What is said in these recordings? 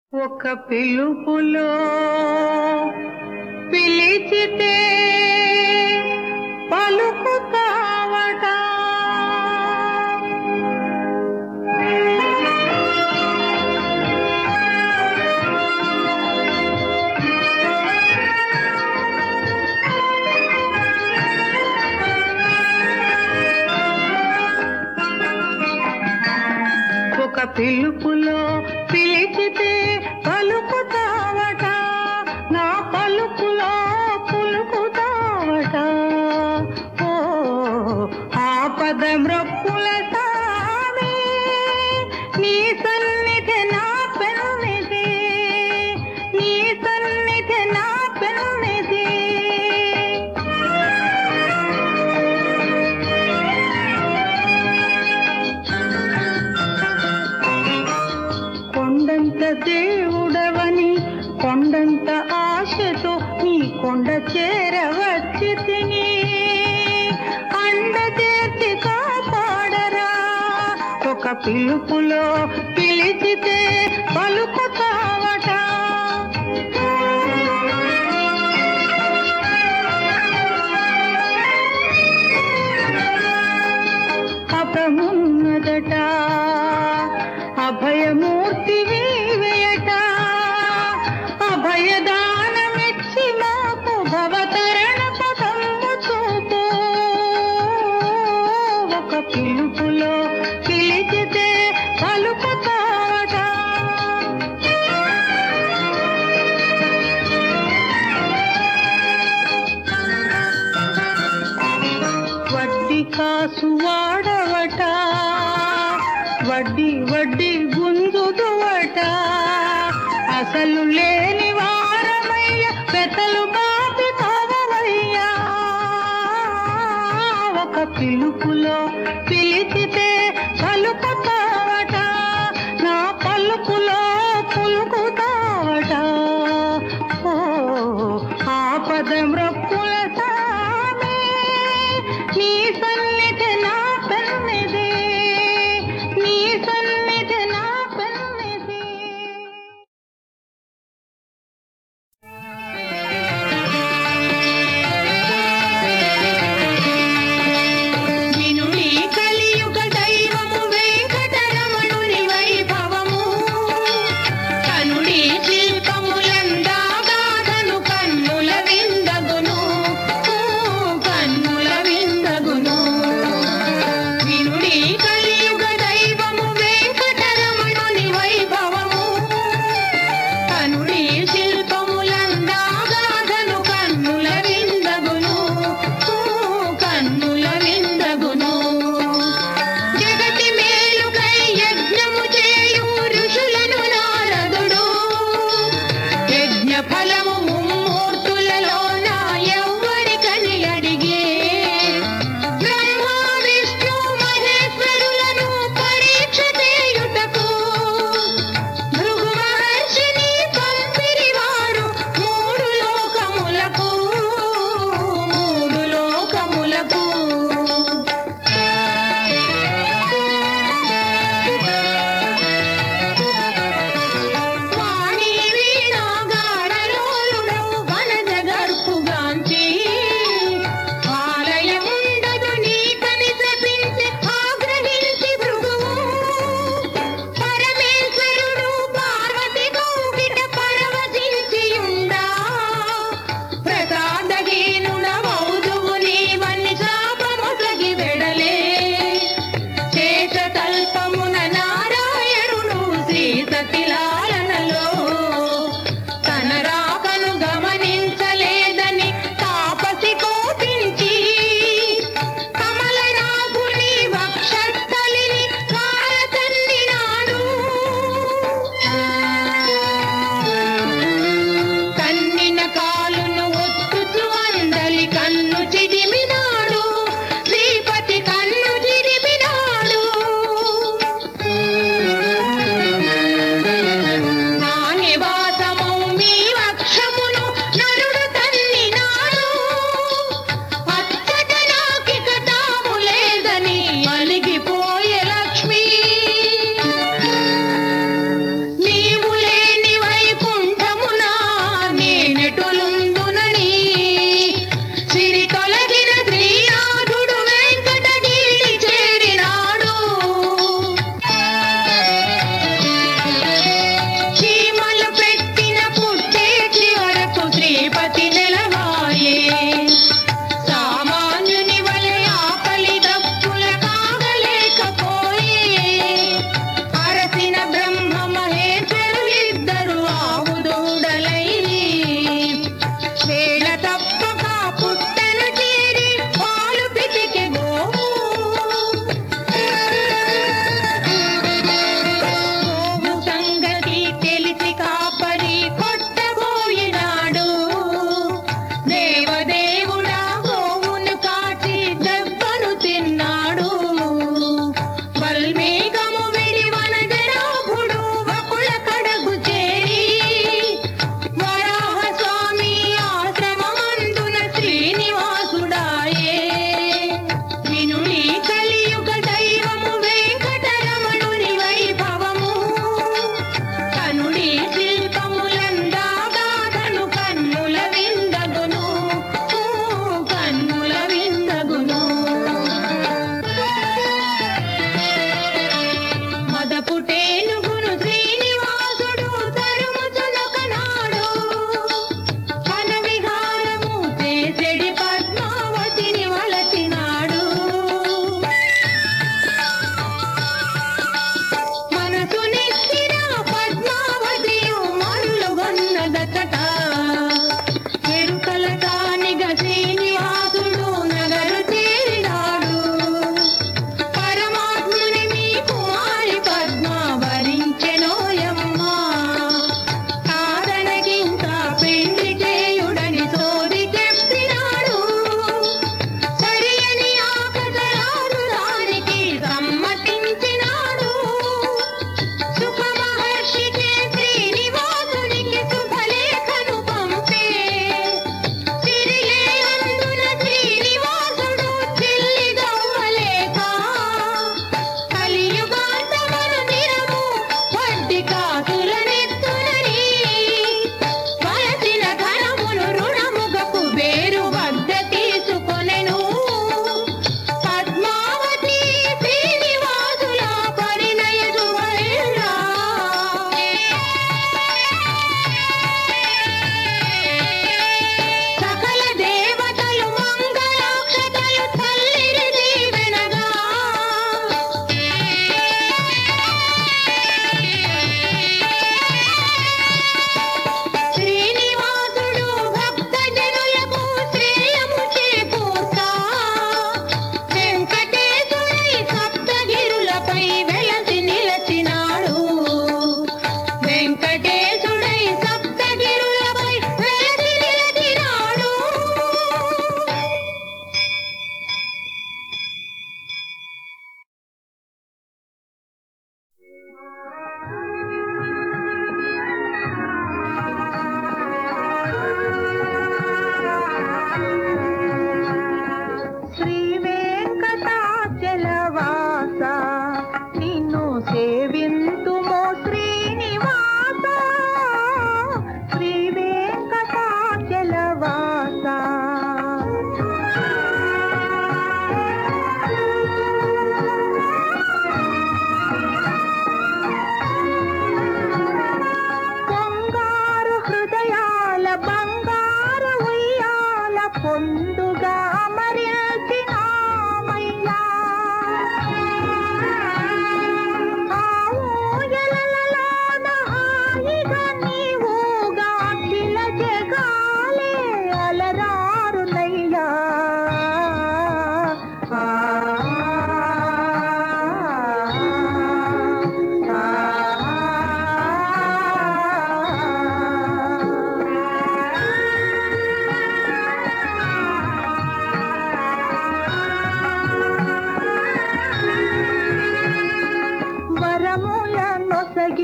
ఒక పిలుపులో పిలిచితే పలుకుతావట. ఒక పిలుపులో పిలిచితే పలుకుతావట, నా పలుకులో పులుకుతావట. ఓ ఆపద మ్రొప్పుల సామి, నీ సన్నిధి నా పెన్నిధి, నీ సన్నిధి నా పెన్నిధి. కొండంత దేవుడవని కొండంత ఆశతో నీ కొండ చేరవచ్చి తిని అండ చేర్చి కాపాడరా. ఒక పిలుపులో పిలిచితే పలుకుతావట. అభమున్నదట, అభయమూర్తి వీవేయట, అభయదానమిచ్చి మాకు భవతరణ పదము చూపు. ఒక పిలుపులో పిలిచితే పలుకుతావట. వడ్డీ కాసు వాడవట, వడ్డీ వడ్డీ గుంజుదువట. అసలు లేని వారమయ్య పెతలు బాపి తావయ్యా. ఒక పిలుపులో పిలిచితే పలుకుతావట, నా పలుకులో పులుకుతావట. ఓ ఆపద మ్రొప్పుల సామి, నీ సన్నిధి నా పెన్నిధి, నీ సన్నిధి నా పెన్నిధి. వినుడి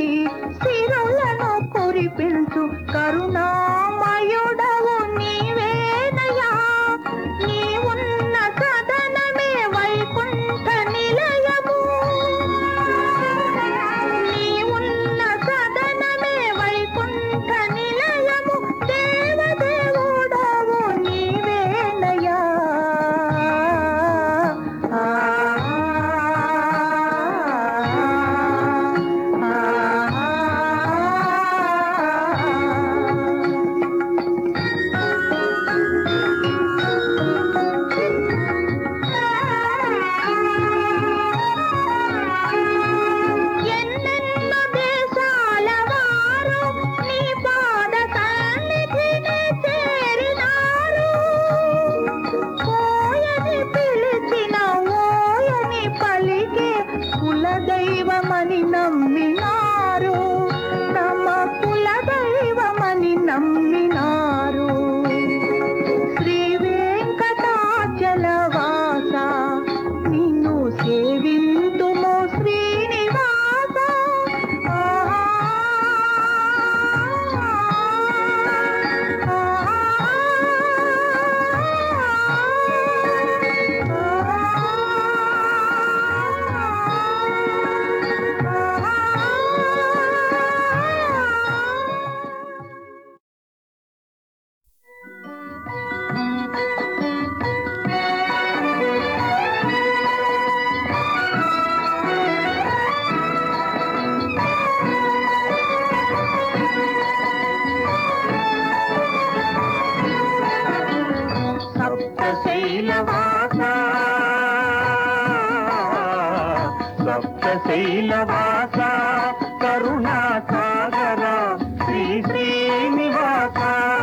సిరులను కురిపించు కరుణామయుడవు నీవేనయా. నీవున్న సదనమే వైకుంఠ నిలయము, నీవున్న సదనమే వైకుంఠ నిలయము. దేవదేవుడవు నీవేనయా. ఎన్నెన్నో దేశాల వారు నీ పాద సన్నిధిని చేరినారు. ఓయని పిలిచిన ఓయని పలికే కులదైవమని నమ్మినారు. తమ కులదైవమని నమ్మినారు. శ్రీ వెంకటాచలవాస నిన్ను సేవింతుము శ్రీనివాస. సప్తశైలవాస సప్తశైలవాస కరుణాసాగర శ్రీ శ్రీనివాస.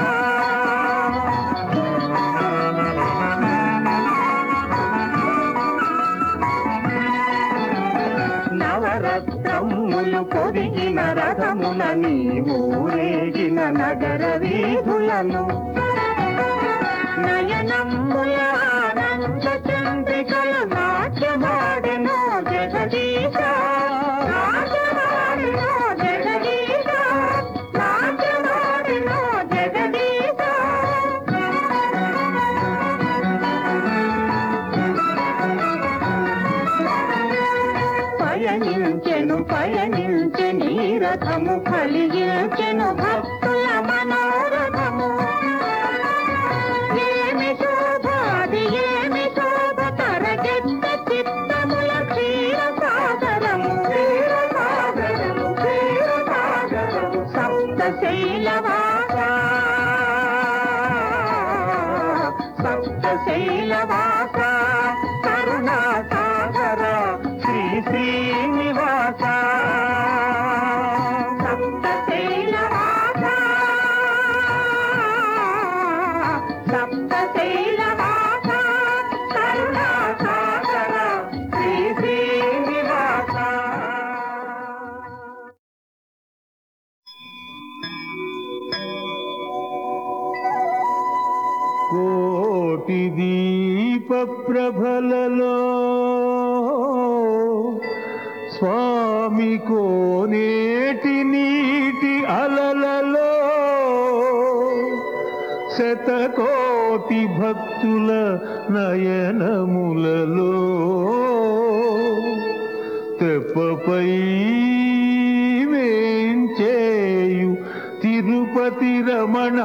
నవరత్నములు పొదిగిన రథమున నీవు ఊరేగిన నగర వీధులను నయనంబుల ఆనంద చంద్రికల నాట్యమాడెనో జగదీశ. నాట్యమాడెనో జగదీశ, నాట్యమాడెనో జగదీశ. పయనించెను పయనించెని రథము, కలిగించెను భక్తుల మనోరథము. ఏమి శోభాది ఏమి శోభ తరగెత్త చిత్తముల క్షీరసాగరము, క్షీరసాగరము, క్షీరసాగరము. సప్తశైలవాస సప్తశైలవాస కరుణాసాగర శ్రీ శ్రీనివాస. సప్తశైలవాస సప్తశైలవాస కరుణాసాగర శ్రీ శ్రీనివాస. కోటి దీప ప్రభలలో స్వామి కోనేటి నీటి అలలలో శతకోటి భక్తుల నయనములలో తెప్పపై వేంచేయు తిరుపతి రమణ.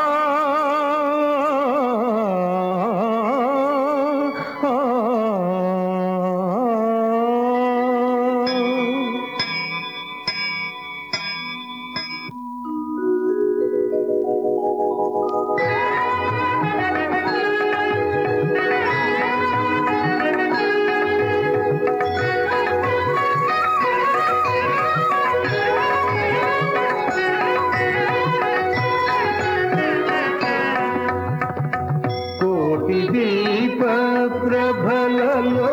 దీప ప్రభలలో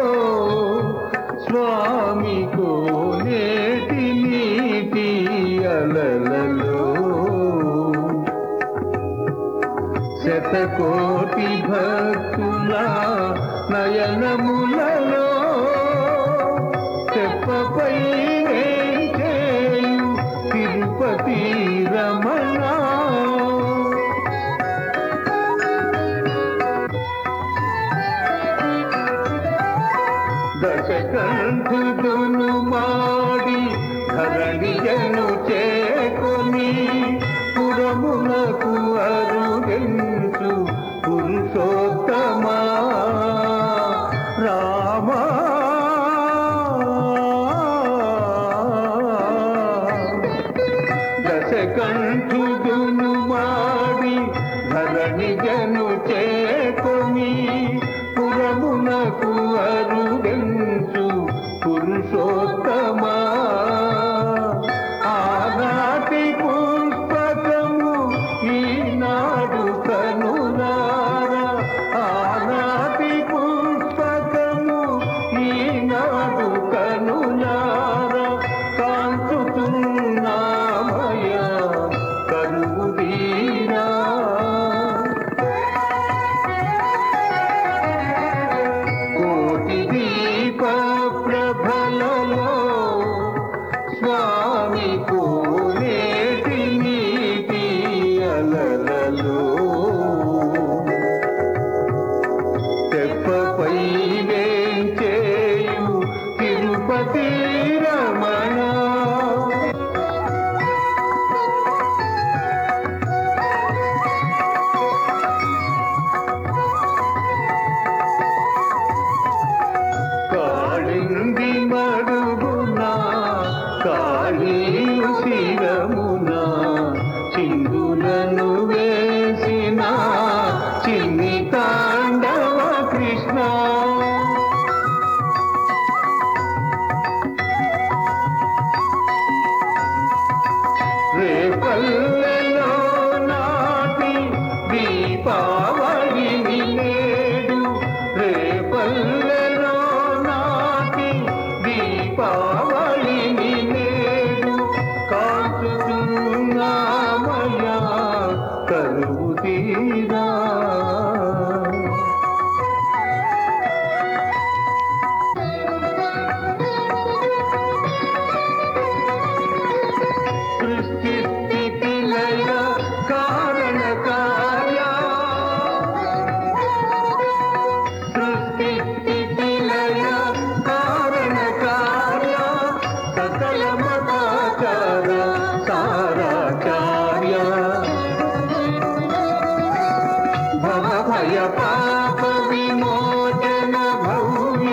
స్వామి కోనేటి నీటి అలలలో శతకోటి భక్తుల నయనములలో తెప్పపై వేంచేయు తిరుపతి రమణ దశకంఠుడును మాడి ధరణియను చేకొని పురమునకు అరుగెంచు పురుషోత్తమా రామా దశకంఠుడును మాడి ధరణియను చేకొని పురమునకు అరుగెంచు పురుషోత్తమా ఆనాటి పుష్పకము ఈనాడు కనులారా ఆనాటి పుష్పకము ఈనాడు కనులారా కాంచుతున్నామయ్యా కరువు తీరా కోటి దీప ప్రభలలో స్వామి కోనేటి నీటి అలలలో తెప్పపై వేంచేయు తిరుపతి రమణ కాళింది మడుగునా కాళీయు శిరమునా చిందులను వేసిన చిన్ని తాండవ కృష్ణ రేపల్లెలో నాటి దీపావళిని నేడు రేపల్లెలో నాటి దీపావళిని నేడు కాల్చుతున్నామయ్యా కరువు తీరా సృష్టి స్థితి లయ కారణ కార్య సృష్టి స్థితి లయ కారణ కార్య సకల మతాచార సారాచార్య భవ భయ పాప విమోచన భవ్య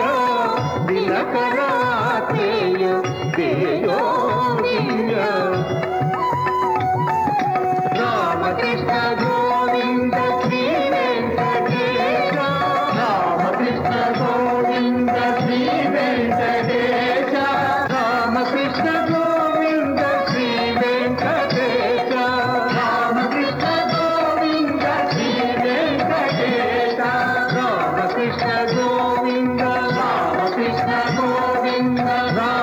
దినకరాత్రేయ దేయో దివ్య రామకృష్ణ గోవింద శ్రీ వెంకటేశ రామకృష్ణ గోవింద శ్రీ వెంకటేశ రామకృష్ణ గోవింద శ్రీ వెంకటేశ రామకృష్ణ గోవింద శ్రీ వెంకటేశ రామకృష్ణ గోవింద రామకృష్ణ గోవింద